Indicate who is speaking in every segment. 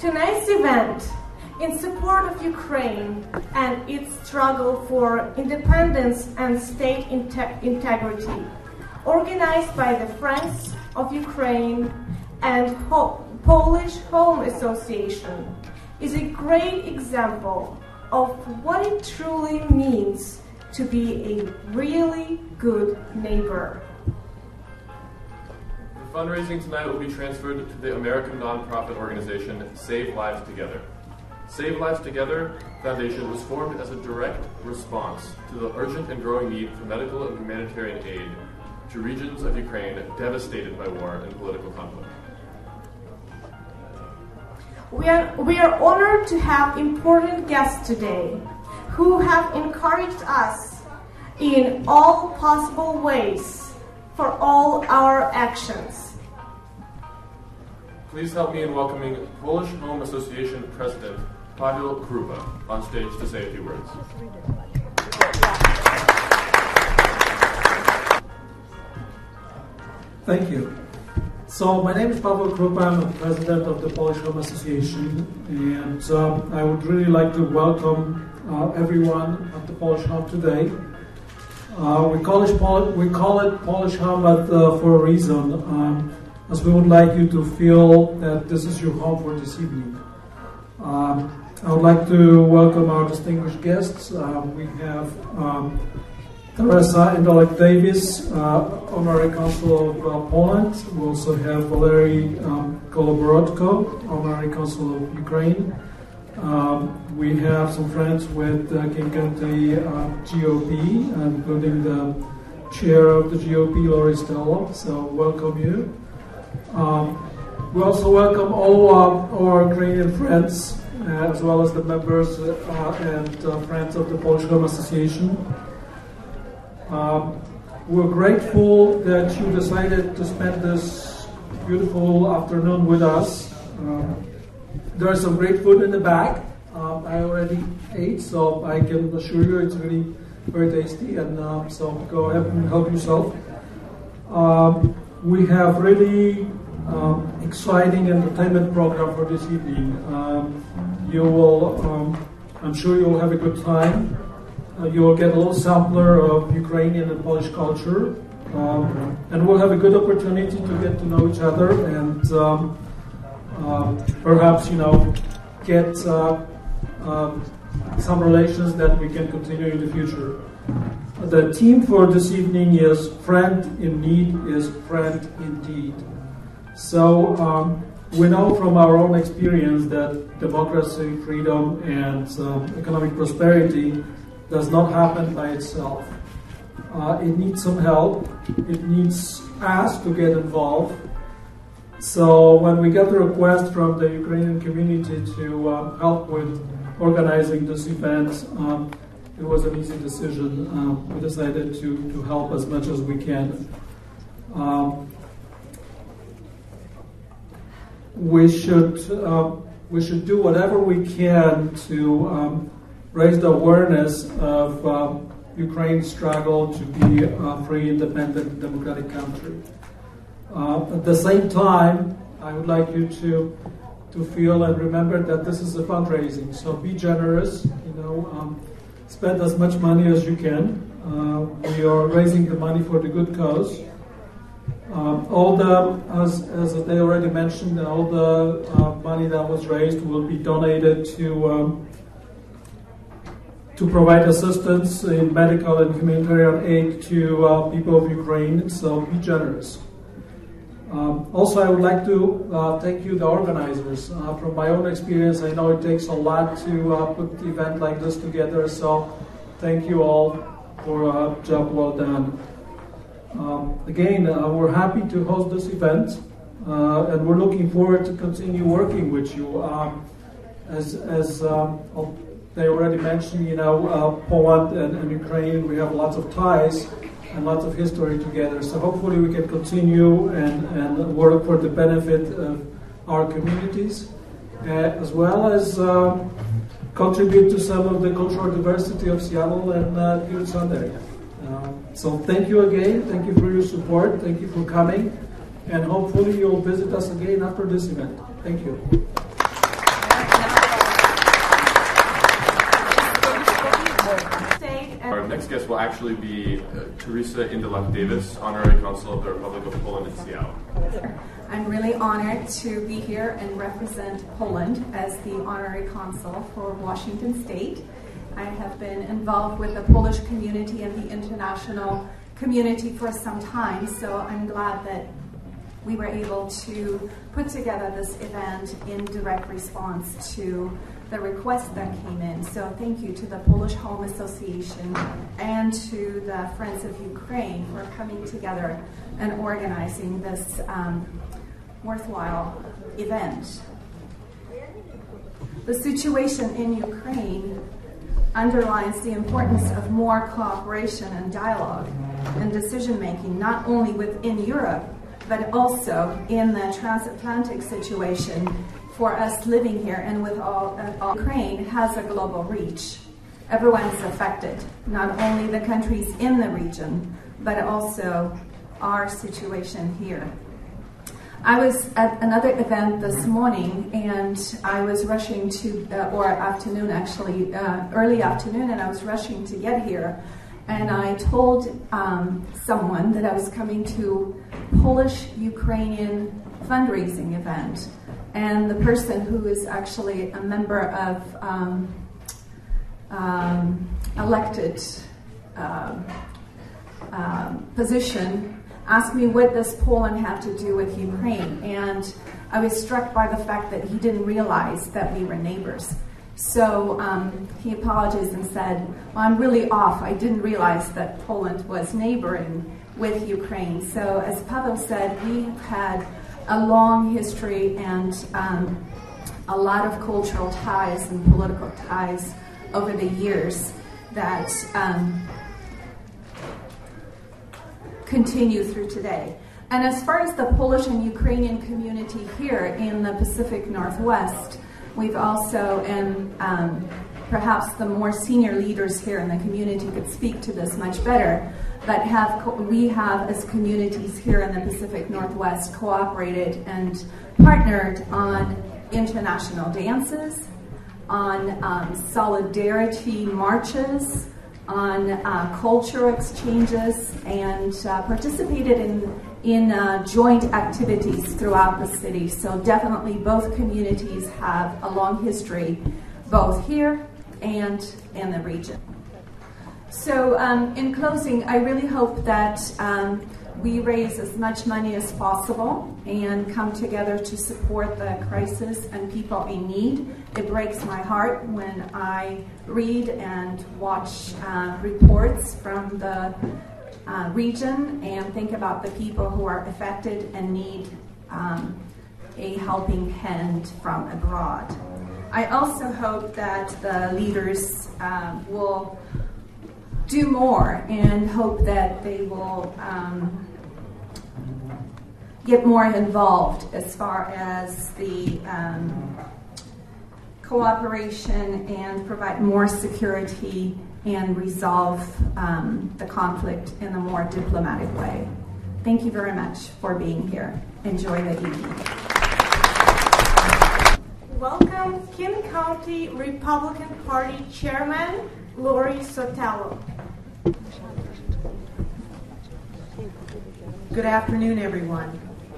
Speaker 1: Tonight's event, in support of Ukraine and its struggle for independence and state integrity, organized by the Friends of Ukraine and Polish Home Association, is a great example of what it truly means to be a really good neighbor.
Speaker 2: The fundraising tonight will be transferred to the American nonprofit organization Save Lives Together. Save Lives Together Foundation was formed as a direct response to the urgent and growing need for medical and humanitarian aid to regions of Ukraine devastated by war and political conflict.
Speaker 1: We are honored to have important guests today who have encouraged us in all possible ways for all our actions.
Speaker 2: Please help me in welcoming Polish Home Association President Paweł Krupa on stage to say a few words.
Speaker 3: Thank you. So my name is Paweł Krupa. I'm the president of the Polish Home Association, and I would really like to welcome everyone at the Polish Home today. We call it Polish Home, but for a reason, as we would like you to feel that this is your home for this evening. I would like to welcome our distinguished guests. We have Teresa and Oleg Davis, Honorary Consul of Poland. We also have Valery Koloborodko, Honorary Consul of Ukraine. We have some friends with King County GOP, including the chair of the GOP, Lori Stella. So welcome you. We also welcome all our Ukrainian friends, as well as the members and friends of the Polish Home Association. We're grateful that you decided to spend this beautiful afternoon with us. There's some great food in the back. I already ate, so I can assure you it's really very tasty, and so go ahead and help yourself. We have really exciting entertainment program for this evening. You will, I'm sure you will have a good time. You will get a little sampler of Ukrainian and Polish culture, and we'll have a good opportunity to get to know each other and perhaps, get some relations that we can continue in the future. The theme for this evening is "Friend in Need is Friend Indeed." So we know from our own experience that democracy, freedom, and economic prosperity does not happen by itself. It needs some help. It needs us to get involved. So when we got the request from the Ukrainian community to help with organizing this event, it was an easy decision. We decided to help as much as we can. We should do whatever we can to raise the awareness of Ukraine's struggle to be a free, independent, democratic country. At the same time, I would like you to feel and remember that this is a fundraising. So be generous. Spend as much money as you can. We are raising the money for the good cause. As they already mentioned, all the money that was raised will be donated to provide assistance in medical and humanitarian aid to people of Ukraine. So be generous. Also, I would like to thank you, the organizers. From my own experience, I know it takes a lot to put an event like this together. So thank you all for a job well done. Again, we're happy to host this event, and we're looking forward to continue working with you. As they already mentioned, Poland and Ukraine, we have lots of ties and lots of history together. So hopefully we can continue and work for the benefit of our communities, as well as contribute to some of the cultural diversity of Seattle and Puget Sound area. So thank you again. Thank you for your support. Thank you for coming. And hopefully you'll visit us again after this event. Thank you.
Speaker 1: State.
Speaker 2: Our next guest will actually be Teresa Indelak-Davis, Honorary Consul of the Republic of Poland in Seattle.
Speaker 4: I'm really honored to be here and represent Poland as the Honorary Consul for Washington State. I have been involved with the Polish community and the international community for some time, so I'm glad that we were able to put together this event in direct response to the request that came in. So thank you to the Polish Home Association and to the Friends of Ukraine for coming together and organizing this worthwhile event. The situation in Ukraine underlines the importance of more cooperation and dialogue and decision-making, not only within Europe, but also in the transatlantic situation for us living here and with all Ukraine has a global reach. Everyone's affected, not only the countries in the region, but also our situation here. I was at another event this morning and I was rushing to, or afternoon actually, early afternoon, and I was rushing to get here. And I told someone that I was coming to Polish-Ukrainian fundraising event. And the person who is actually a member of elected position asked me what does Poland have to do with Ukraine. And I was struck by the fact that he didn't realize that we were neighbors. So he apologized and said, well, I'm really off. I didn't realize that Poland was neighboring with Ukraine. So as Paweł said, we have had a long history and a lot of cultural ties and political ties over the years that continue through today. And as far as the Polish and Ukrainian community here in the Pacific Northwest, we've also, and perhaps the more senior leaders here in the community could speak to this much better, but we have as communities here in the Pacific Northwest cooperated and partnered on international dances, on solidarity marches, on cultural exchanges, and participated in joint activities throughout the city. So definitely both communities have a long history, both here and in the region. So in closing, I really hope that we raise as much money as possible and come together to support the crisis and people in need. It breaks my heart when I read and watch reports from the region and think about the people who are affected and need a helping hand from abroad. I also hope that the leaders will do more and hope that they will get more involved as far as the cooperation and provide more security and resolve the conflict in a more diplomatic way. Thank you very much for being here. Enjoy the evening.
Speaker 1: Welcome, King County Republican Party Chairman, Lori Sotelo.
Speaker 5: Good afternoon, everyone.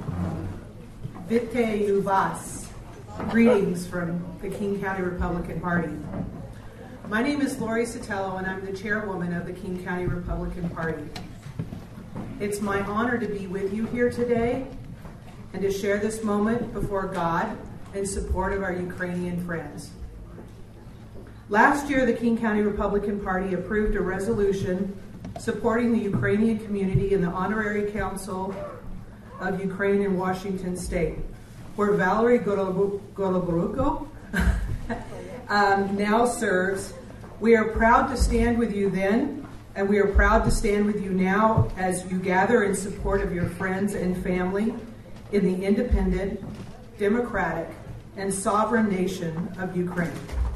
Speaker 5: Vitae Vas. Greetings from the King County Republican Party. My name is Lori Sotelo, and I'm the chairwoman of the King County Republican Party. It's my honor to be with you here today and to share this moment before God in support of our Ukrainian friends. Last year, the King County Republican Party approved a resolution supporting the Ukrainian community in the Honorary Council of Ukraine in Washington State, where Valerie Goloboruko now serves. We are proud to stand with you then, and we are proud to stand with you now as you gather in support of your friends and family in the independent, democratic, and sovereign nation of Ukraine.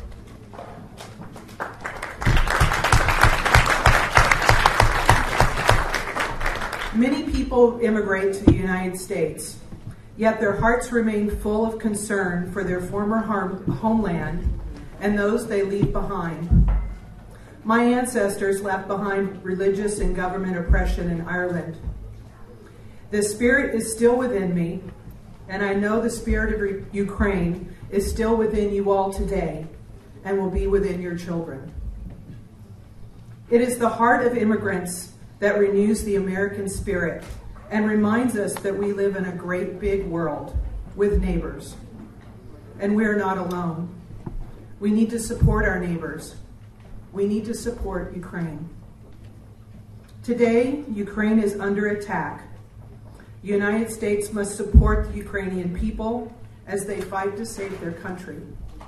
Speaker 5: Many people immigrate to the United States, yet their hearts remain full of concern for their former homeland and those they leave behind. My ancestors left behind religious and government oppression in Ireland. The spirit is still within me, and I know the spirit of Ukraine is still within you all today and will be within your children. It is the heart of immigrants that renews the American spirit and reminds us that we live in a great big world with neighbors, and we are not alone. We need to support our neighbors. We need to support Ukraine. Today, Ukraine is under attack. The United States must support the Ukrainian people as they fight to save their country.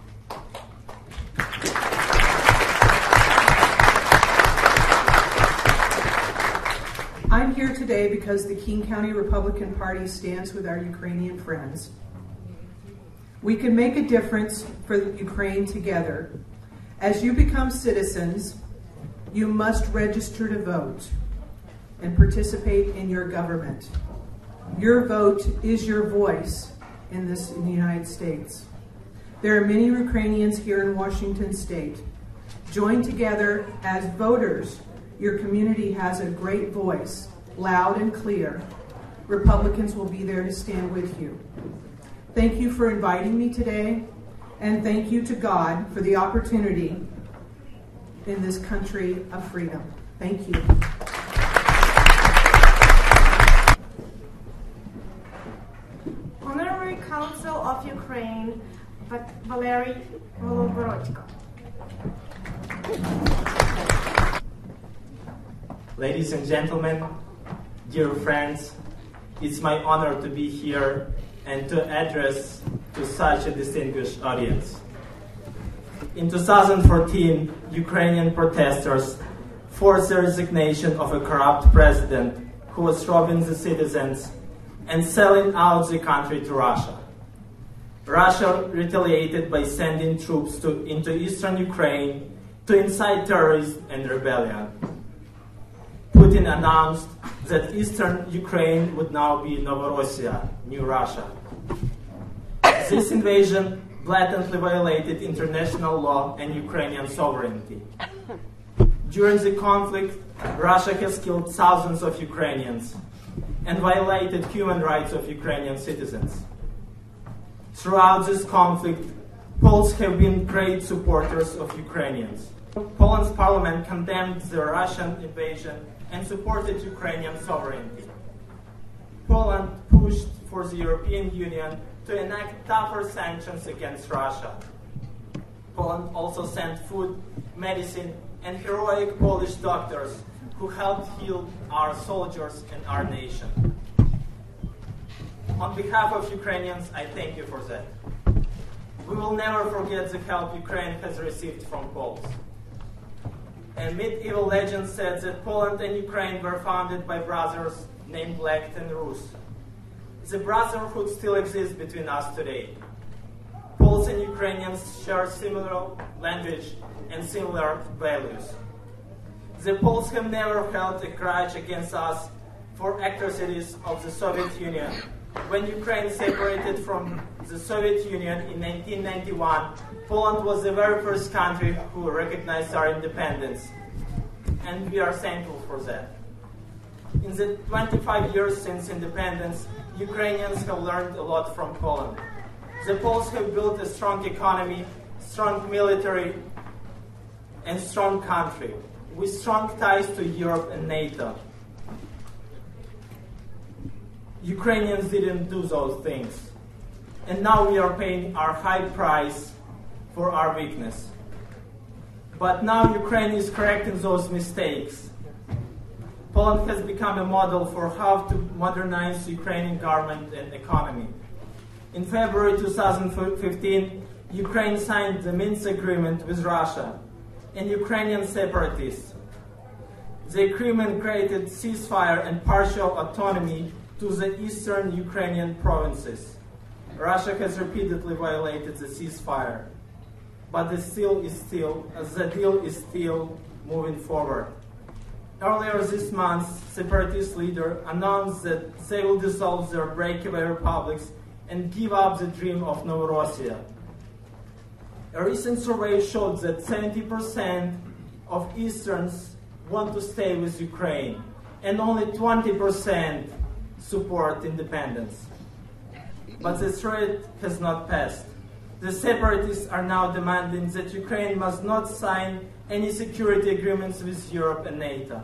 Speaker 5: I'm here today because the King County Republican Party stands with our Ukrainian friends. We can make a difference for Ukraine together. As you become citizens, you must register to vote and participate in your government. Your vote is your voice in the United States. There are many Ukrainians here in Washington State. Join together as voters. Your community has a great voice, loud and clear. Republicans will be there to stand with you. Thank you for inviting me today, and thank you to God for the opportunity in this country of freedom. Thank you.
Speaker 1: Honorary Council of Ukraine, Valery Voloborodko.
Speaker 6: Ladies and gentlemen, dear friends, it's my honor to be here and to address to such a distinguished audience. In 2014, Ukrainian protesters forced the resignation of a corrupt president who was robbing the citizens and selling out the country to Russia. Russia retaliated by sending troops into eastern Ukraine to incite terrorism and rebellion. Putin announced that eastern Ukraine would now be Novorossiya, New Russia. This invasion blatantly violated international law and Ukrainian sovereignty. During the conflict, Russia has killed thousands of Ukrainians and violated human rights of Ukrainian citizens. Throughout this conflict, Poles have been great supporters of Ukrainians. Poland's parliament condemned the Russian invasion and supported Ukrainian sovereignty. Poland pushed for the European Union to enact tougher sanctions against Russia. Poland also sent food, medicine, and heroic Polish doctors who helped heal our soldiers and our nation. On behalf of Ukrainians, I thank you for that. We will never forget the help Ukraine has received from Poles. A medieval legend said that Poland and Ukraine were founded by brothers named Lech and Rus. The brotherhood still exists between us today. Poles and Ukrainians share similar language and similar values. The Poles have never held a grudge against us for atrocities of the Soviet Union. When Ukraine separated from the Soviet Union in 1991, Poland was the very first country who recognized our independence, and we are thankful for that. In the 25 years since independence, Ukrainians have learned a lot from Poland. The Poles have built a strong economy, strong military, and strong country, with strong ties to Europe and NATO. Ukrainians didn't do those things, and now we are paying our high price for our weakness. But now Ukraine is correcting those mistakes. Poland has become a model for how to modernize the Ukrainian government and economy. In February 2015, Ukraine signed the Minsk Agreement with Russia and Ukrainian separatists. The agreement created ceasefire and partial autonomy to the eastern Ukrainian provinces. Russia has repeatedly violated the ceasefire, but the deal is still moving forward. Earlier this month, separatist leaders announced that they will dissolve their breakaway republics and give up the dream of Novorossiya. A recent survey showed that 70% of Easterns want to stay with Ukraine, and only 20% support independence. But the threat has not passed. The separatists are now demanding that Ukraine must not sign any security agreements with Europe and NATO.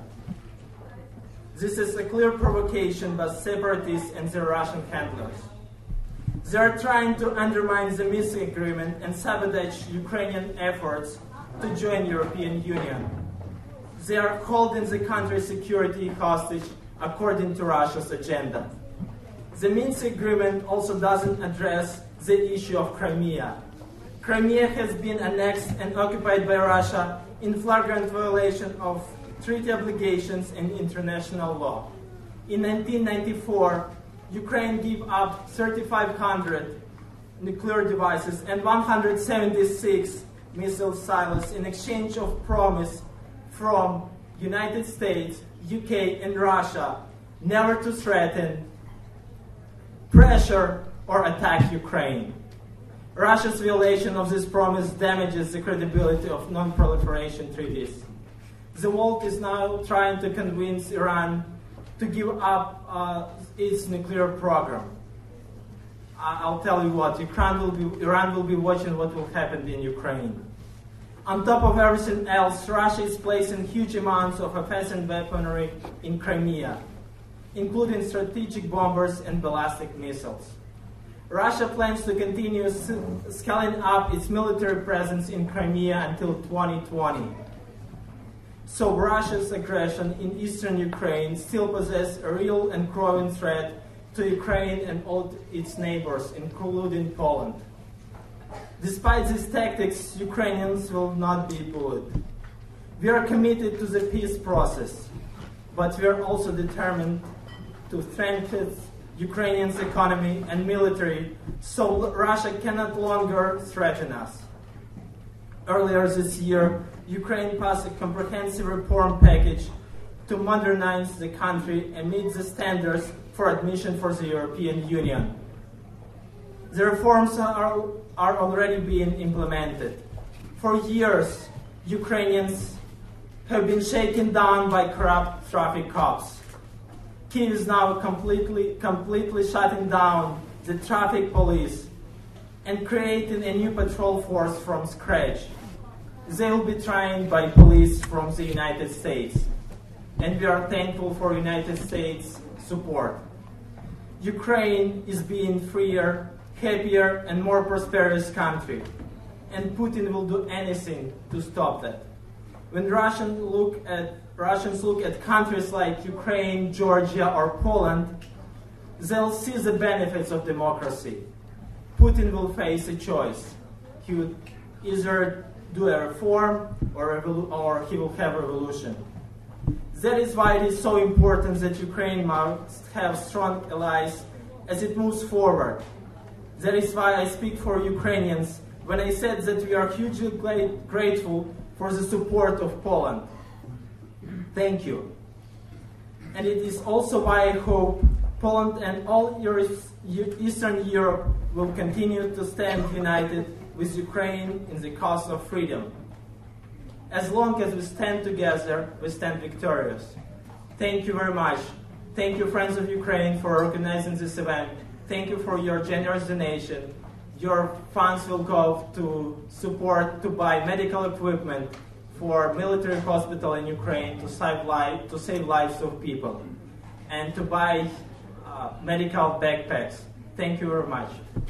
Speaker 6: This is a clear provocation by separatists and their Russian handlers. They are trying to undermine the Minsk agreement and sabotage Ukrainian efforts to join the European Union. They are holding the country's security hostage according to Russia's agenda. The Minsk agreement also doesn't address the issue of Crimea. Crimea has been annexed and occupied by Russia in flagrant violation of treaty obligations and international law. In 1994, Ukraine gave up 3,500 nuclear devices and 176 missile silos in exchange of promise from United States, UK, and Russia never to threaten, pressure, or attack Ukraine. Russia's violation of this promise damages the credibility of non-proliferation treaties. The world is now trying to convince Iran to give up its nuclear program. I'll tell you what, Iran will be watching what will happen in Ukraine. On top of everything else, Russia is placing huge amounts of offensive weaponry in Crimea, including strategic bombers and ballistic missiles. Russia plans to continue scaling up its military presence in Crimea until 2020. So Russia's aggression in eastern Ukraine still poses a real and growing threat to Ukraine and all its neighbors, including Poland. Despite these tactics, Ukrainians will not be bullied. We are committed to the peace process, but we are also determined to strengthen Ukrainians' economy and military so Russia cannot longer threaten us. Earlier this year, Ukraine passed a comprehensive reform package to modernize the country and meet the standards for admission for the European Union. The reforms are already being implemented. For years, Ukrainians have been shaken down by corrupt traffic cops. Kyiv is now completely shutting down the traffic police and creating a new patrol force from scratch. They will be trained by police from the United States, and we are thankful for United States support. Ukraine is being freer, happier, and more prosperous country, and Putin will do anything to stop that. When Russians look at countries like Ukraine, Georgia, or Poland, they'll see the benefits of democracy. Putin will face a choice. He would either do a reform or he will have a revolution. That is why it is so important that Ukraine must have strong allies as it moves forward. That is why I speak for Ukrainians when I said that we are hugely grateful for the support of Poland. Thank you. And it is also why I hope Poland and all Eastern Europe will continue to stand united with Ukraine in the cause of freedom. As long as we stand together, we stand victorious. Thank you very much. Thank you, Friends of Ukraine, for organizing this event. Thank you for your generous donation. Your funds will go to support, to buy medical equipment for military hospital in Ukraine to save lives of people, and to buy medical backpacks. Thank you very much.